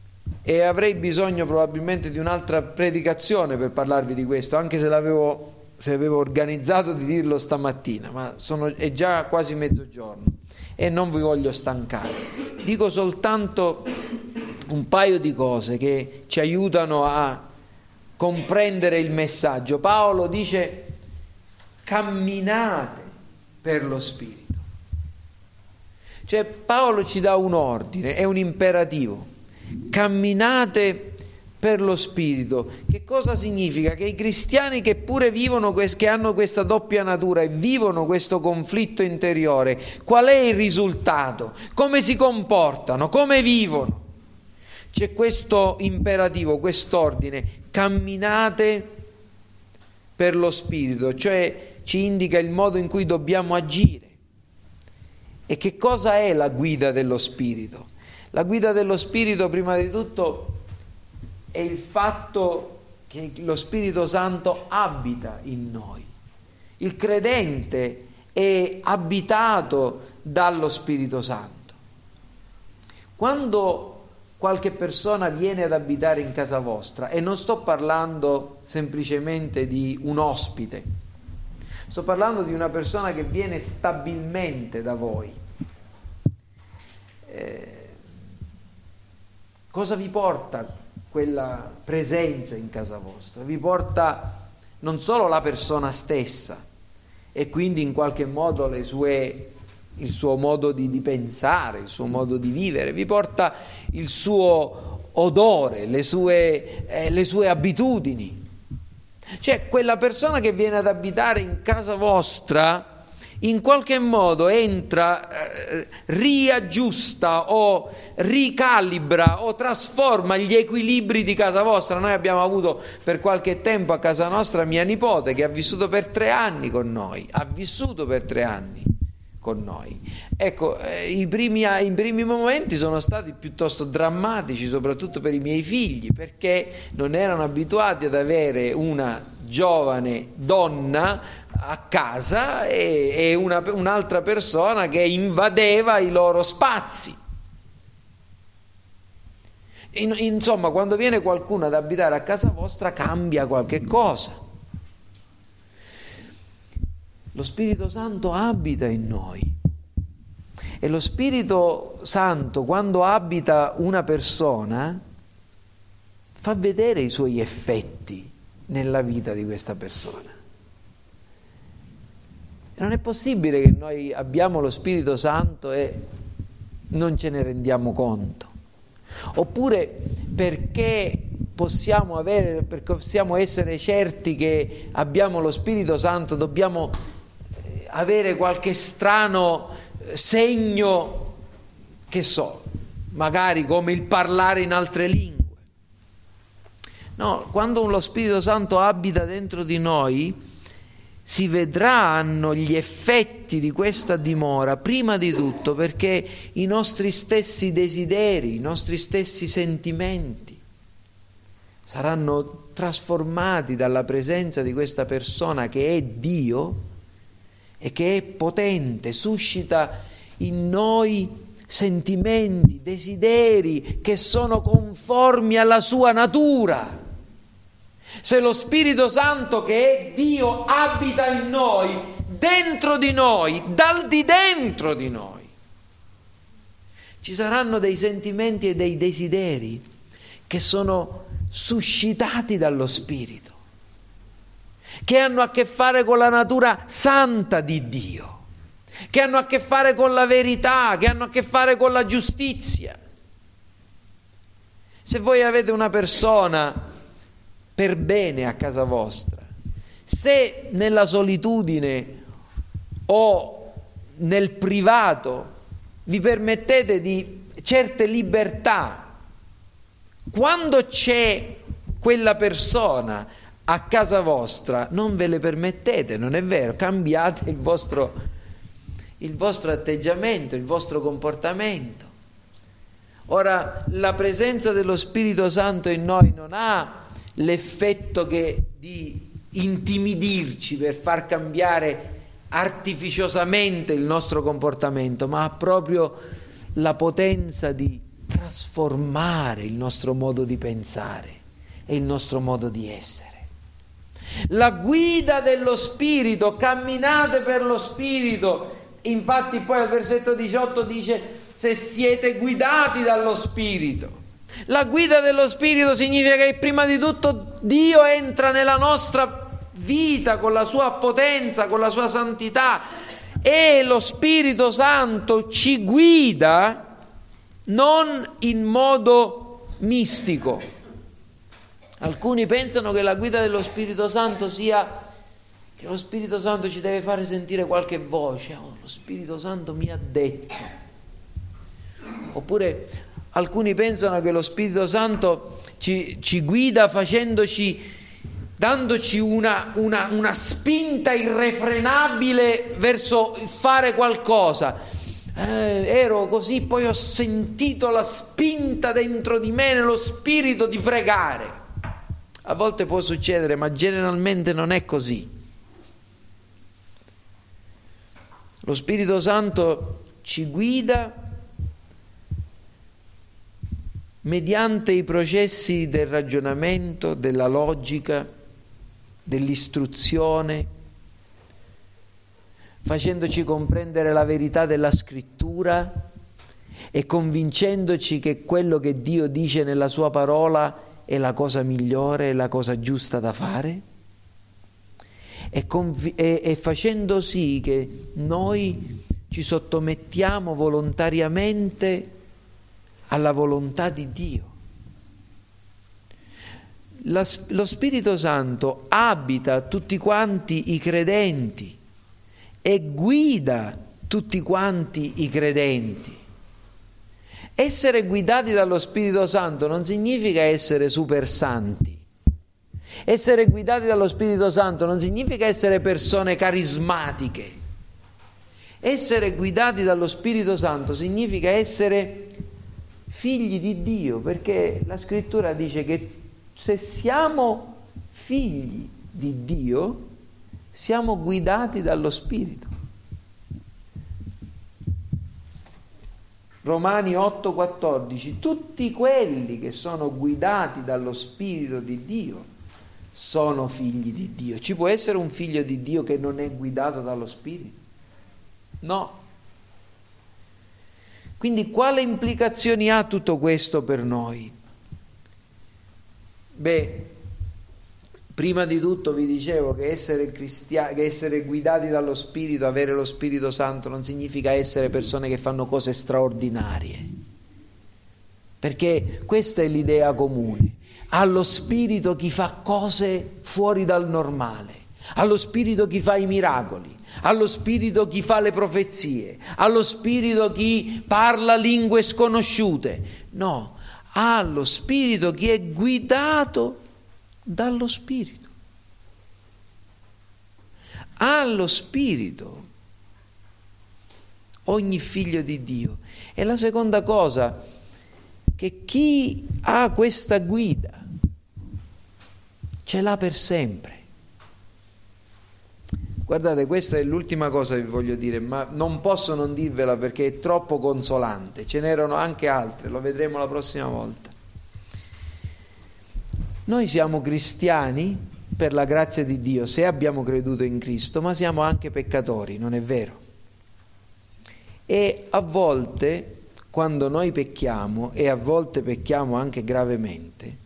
E avrei bisogno probabilmente di un'altra predicazione per parlarvi di questo, anche se l'avevo se avevo organizzato di dirlo stamattina, ma sono, è già quasi mezzogiorno e non vi voglio stancare. Dico soltanto un paio di cose che ci aiutano a comprendere il messaggio. Paolo dice: camminate per lo Spirito. Cioè Paolo ci dà un ordine, è un imperativo. Camminate per lo Spirito. Che cosa significa? Che i cristiani che pure vivono, che hanno questa doppia natura e vivono questo conflitto interiore, qual è il risultato? Come si comportano? Come vivono? C'è questo imperativo, quest'ordine: camminate per lo Spirito, cioè ci indica il modo in cui dobbiamo agire. E che cosa è la guida dello Spirito? La guida dello Spirito, prima di tutto, è il fatto che lo Spirito Santo abita in noi. Il credente è abitato dallo Spirito Santo. Quando qualche persona viene ad abitare in casa vostra, e non sto parlando semplicemente di un ospite, sto parlando di una persona che viene stabilmente da voi, eh, cosa vi porta quella presenza in casa vostra? Vi porta non solo la persona stessa e quindi in qualche modo le sue, il suo modo di, di pensare, il suo modo di vivere, vi porta il suo odore, le sue, eh, le sue abitudini. Cioè quella persona che viene ad abitare in casa vostra in qualche modo entra, eh, riaggiusta o ricalibra o trasforma gli equilibri di casa vostra. Noi abbiamo avuto per qualche tempo a casa nostra mia nipote che ha vissuto per tre anni con noi, ha vissuto per tre anni con noi. Ecco, eh, i, primi, i primi momenti sono stati piuttosto drammatici, soprattutto per i miei figli, perché non erano abituati ad avere una giovane donna a casa e, e una, un'altra persona che invadeva i loro spazi. In, insomma, quando viene qualcuno ad abitare a casa vostra cambia qualche cosa. Lo Spirito Santo abita in noi e lo Spirito Santo, quando abita una persona, fa vedere i suoi effetti nella vita di questa persona. E non è possibile che noi abbiamo lo Spirito Santo e non ce ne rendiamo conto. Oppure perché possiamo avere, perché possiamo essere certi che abbiamo lo Spirito Santo, dobbiamo avere qualche strano segno, che so, magari come il parlare in altre lingue. No, quando lo Spirito Santo abita dentro di noi, si vedranno gli effetti di questa dimora, prima di tutto perché i nostri stessi desideri, i nostri stessi sentimenti saranno trasformati dalla presenza di questa persona che è Dio e che è potente, suscita in noi sentimenti, desideri che sono conformi alla sua natura. Se lo Spirito Santo, che è Dio, abita in noi, dentro di noi, dal di dentro di noi, ci saranno dei sentimenti e dei desideri che sono suscitati dallo Spirito, che hanno a che fare con la natura santa di Dio, che hanno a che fare con la verità, che hanno a che fare con la giustizia. Se voi avete una persona per bene a casa vostra, se nella solitudine o nel privato vi permettete di certe libertà, quando c'è quella persona a casa vostra non ve le permettete, non è vero? Cambiate il vostro, il vostro atteggiamento, il vostro comportamento. Ora, la presenza dello Spirito Santo in noi non ha l'effetto che di intimidirci per far cambiare artificiosamente il nostro comportamento, ma ha proprio la potenza di trasformare il nostro modo di pensare e il nostro modo di essere. La guida dello Spirito, camminate per lo Spirito. Infatti poi al versetto diciotto dice: se siete guidati dallo Spirito. La guida dello Spirito significa che prima di tutto Dio entra nella nostra vita con la sua potenza, con la sua santità, e lo Spirito Santo ci guida non in modo mistico. Alcuni pensano che la guida dello Spirito Santo sia che lo Spirito Santo ci deve fare sentire qualche voce. Oh, lo Spirito Santo mi ha detto. Oppure alcuni pensano che lo Spirito Santo ci, ci guida facendoci, dandoci una, una, una spinta irrefrenabile verso il fare qualcosa. Eh, ero così, poi ho sentito la spinta dentro di me, nello spirito, di pregare. A volte può succedere, ma generalmente non è così. Lo Spirito Santo ci guida mediante i processi del ragionamento, della logica, dell'istruzione, facendoci comprendere la verità della Scrittura e convincendoci che quello che Dio dice nella sua parola è la cosa migliore, è la cosa giusta da fare, e, conv- e, e facendo sì che noi ci sottomettiamo volontariamente alla volontà di Dio. La, lo Spirito Santo abita tutti quanti i credenti e guida tutti quanti i credenti. Essere guidati dallo Spirito Santo non significa essere super santi. Essere guidati dallo Spirito Santo non significa essere persone carismatiche. Essere guidati dallo Spirito Santo significa essere figli di Dio, perché la Scrittura dice che se siamo figli di Dio, siamo guidati dallo Spirito. Romani otto quattordici: tutti quelli che sono guidati dallo Spirito di Dio sono figli di Dio. Ci può essere un figlio di Dio che non è guidato dallo Spirito? No. Quindi quale implicazioni ha tutto questo per noi? Beh, prima di tutto vi dicevo che essere cristiani, che essere guidati dallo Spirito, avere lo Spirito Santo, non significa essere persone che fanno cose straordinarie, perché questa è l'idea comune. Allo Spirito chi fa cose fuori dal normale, allo Spirito chi fa i miracoli, allo Spirito chi fa le profezie, allo Spirito chi parla lingue sconosciute. No, allo Spirito chi è guidato dallo Spirito. Allo Spirito ogni figlio di Dio. E la seconda cosa, che chi ha questa guida ce l'ha per sempre. Guardate, questa è l'ultima cosa che vi voglio dire, ma non posso non dirvela perché è troppo consolante. Ce n'erano anche altre, lo vedremo la prossima volta. Noi siamo cristiani per la grazia di Dio, se abbiamo creduto in Cristo, ma siamo anche peccatori, non è vero? E a volte, quando noi pecchiamo, e a volte pecchiamo anche gravemente,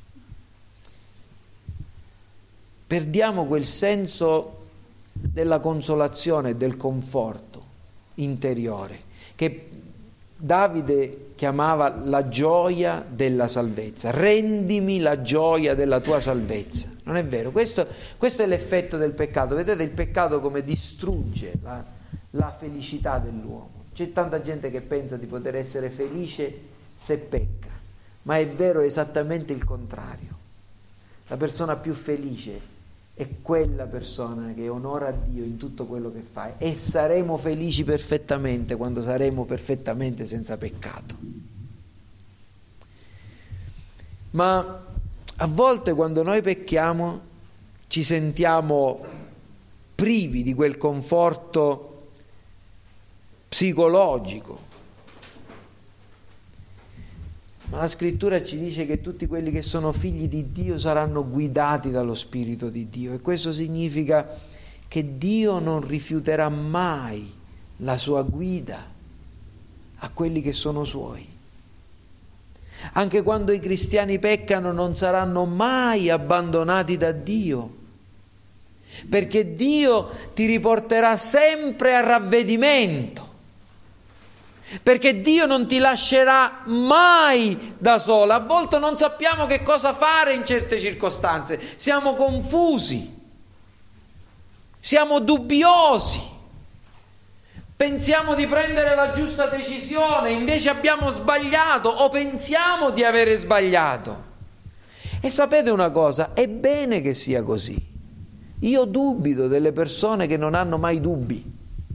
perdiamo quel senso della consolazione e del conforto interiore che Davide chiamava la gioia della salvezza. Rendimi la gioia della tua salvezza. Non è vero? Questo, questo è l'effetto del peccato. Vedete il peccato come distrugge la, la felicità dell'uomo. C'è tanta gente che pensa di poter essere felice se pecca, ma è vero esattamente il contrario. La persona più felice è quella persona che onora Dio in tutto quello che fa, e saremo felici perfettamente quando saremo perfettamente senza peccato. Ma a volte quando noi pecchiamo ci sentiamo privi di quel conforto psicologico. Ma la scrittura ci dice che tutti quelli che sono figli di Dio saranno guidati dallo Spirito di Dio, e questo significa che Dio non rifiuterà mai la sua guida a quelli che sono suoi. Anche quando i cristiani peccano non saranno mai abbandonati da Dio, perché Dio ti riporterà sempre a ravvedimento, perché Dio non ti lascerà mai da sola. A volte non sappiamo che cosa fare in certe circostanze, siamo confusi, siamo dubbiosi, pensiamo di prendere la giusta decisione, invece abbiamo sbagliato o pensiamo di avere sbagliato. E sapete una cosa? È bene che sia così. Io dubito delle persone che non hanno mai dubbi,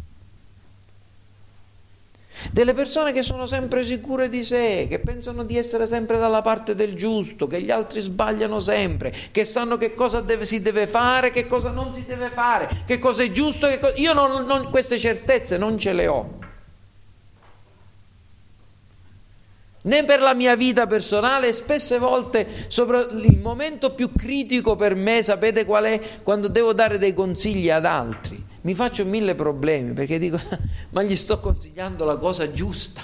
delle persone che sono sempre sicure di sé, che pensano di essere sempre dalla parte del giusto, che gli altri sbagliano sempre, che sanno che cosa deve, si deve fare, che cosa non si deve fare, che cosa è giusto, che cosa... Io non, non, queste certezze non ce le ho, né per la mia vita personale. E spesse volte, sopra il momento più critico per me, sapete qual è? Quando devo dare dei consigli ad altri. Mi faccio mille problemi, perché dico, ma gli sto consigliando la cosa giusta?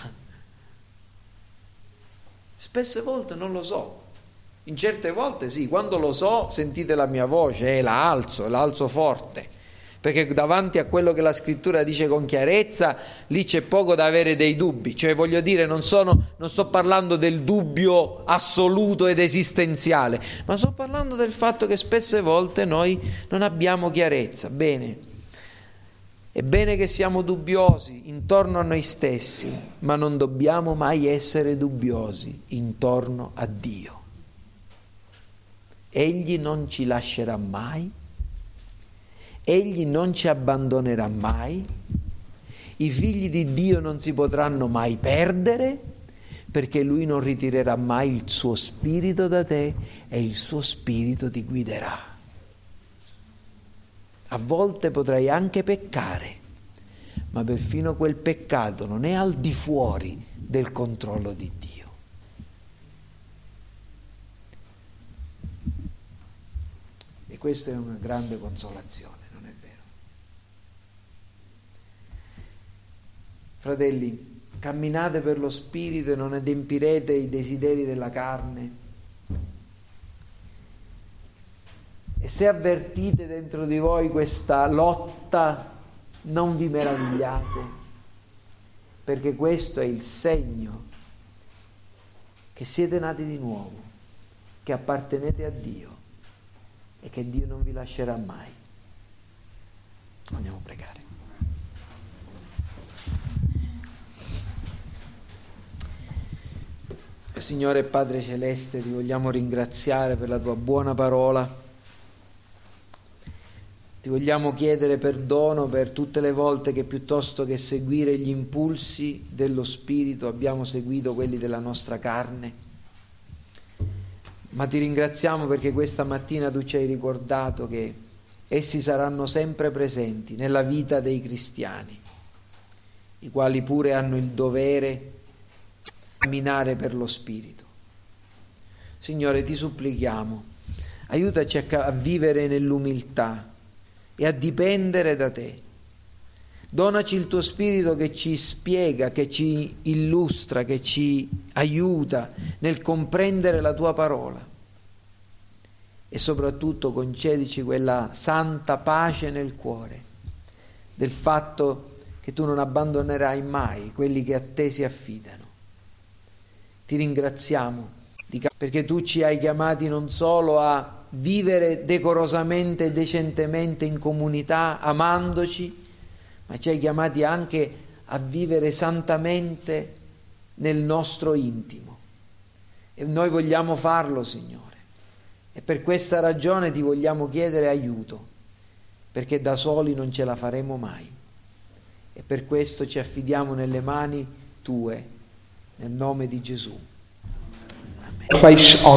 Spesse volte non lo so. In certe volte sì, quando lo so, sentite la mia voce, eh, la alzo, la alzo forte, perché davanti a quello che la scrittura dice con chiarezza, lì c'è poco da avere dei dubbi. Cioè, voglio dire, non, sono, non sto parlando del dubbio assoluto ed esistenziale, ma sto parlando del fatto che spesse volte noi non abbiamo chiarezza. Bene, è bene che siamo dubbiosi intorno a noi stessi, ma non dobbiamo mai essere dubbiosi intorno a Dio. Egli non ci lascerà mai, Egli non ci abbandonerà mai, i figli di Dio non si potranno mai perdere, perché Lui non ritirerà mai il suo spirito da te e il suo spirito ti guiderà. A volte potrai anche peccare, ma perfino quel peccato non è al di fuori del controllo di Dio. E questa è una grande consolazione, non è vero? Fratelli, camminate per lo Spirito e non adempirete i desideri della carne. E se avvertite dentro di voi questa lotta, non vi meravigliate, perché questo è il segno che siete nati di nuovo, che appartenete a Dio e che Dio non vi lascerà mai. Andiamo a pregare. Signore Padre Celeste, ti vogliamo ringraziare per la tua buona parola. Ti vogliamo chiedere perdono per tutte le volte che piuttosto che seguire gli impulsi dello Spirito abbiamo seguito quelli della nostra carne. Ma ti ringraziamo perché questa mattina tu ci hai ricordato che essi saranno sempre presenti nella vita dei cristiani, i quali pure hanno il dovere di camminare per lo Spirito. Signore, ti supplichiamo, aiutaci a, a vivere nell'umiltà e a dipendere da te. Donaci il tuo Spirito che ci spiega, che ci illustra, che ci aiuta nel comprendere la tua parola, e soprattutto concedici quella santa pace nel cuore del fatto che tu non abbandonerai mai quelli che a te si affidano. Ti ringraziamo perché tu ci hai chiamati non solo a vivere decorosamente e decentemente in comunità, amandoci, ma ci hai chiamati anche a vivere santamente nel nostro intimo. E noi vogliamo farlo, Signore. E per questa ragione ti vogliamo chiedere aiuto, perché da soli non ce la faremo mai. E per questo ci affidiamo nelle mani tue, nel nome di Gesù. Amen.